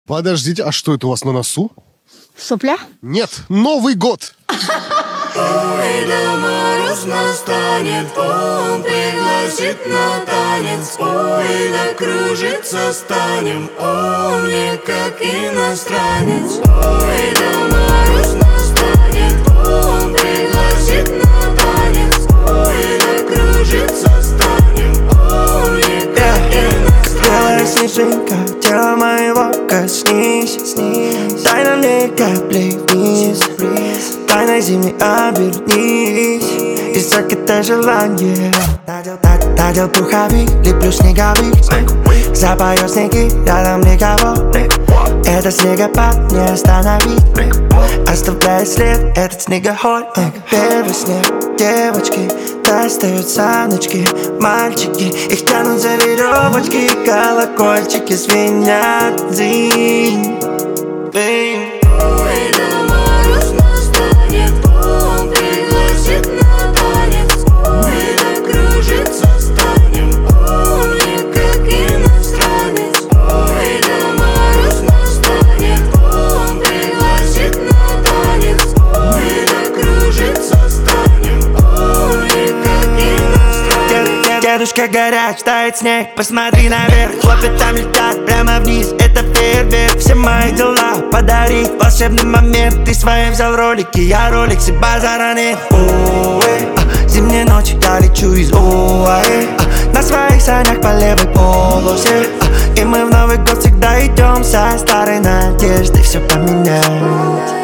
Подождите, а что это у вас на носу? Сопля? Нет, Новый год! Ой, да мороз настанет, он пригласит на танец. Ой, да кружиться станем, он не как иностранец. Ой, да мороз настанет, он пригласит на танец. Ой, да кружиться станем, он не как иностранец. Белая снежинка, тело моего коснись. Дай на мне капли вниз, тайной зимней обернись. Высокое желание. Надел пуховик, леплю снеговик. Запою снеги, рядом никого. Это снегопад не остановить. Оставляет след этот снегоход. Первый снег, девочки достают саночки. Мальчики, их тянут за веревочки. Колокольчики звенят, зинь. Ой, да мороз настанет, он пригласит на танец. Ой, да кружиться станем, он не как иностранец. Ой, да мороз настанет, он пригласит на танец. Ой, да кружиться станем, он не как иностранец. Дедушка горяч, тает снег, посмотри наверх. Хлопья там летят прямо вниз, это фейерверк. Все мои дела подарить волшебный момент. Ты своим взял ролики, я роликсы, базара нет. Зимние ночи я лечу из ОАЭ. На своих санях по левой полосе. И мы в Новый год всегда идем со старой надеждой все поменять.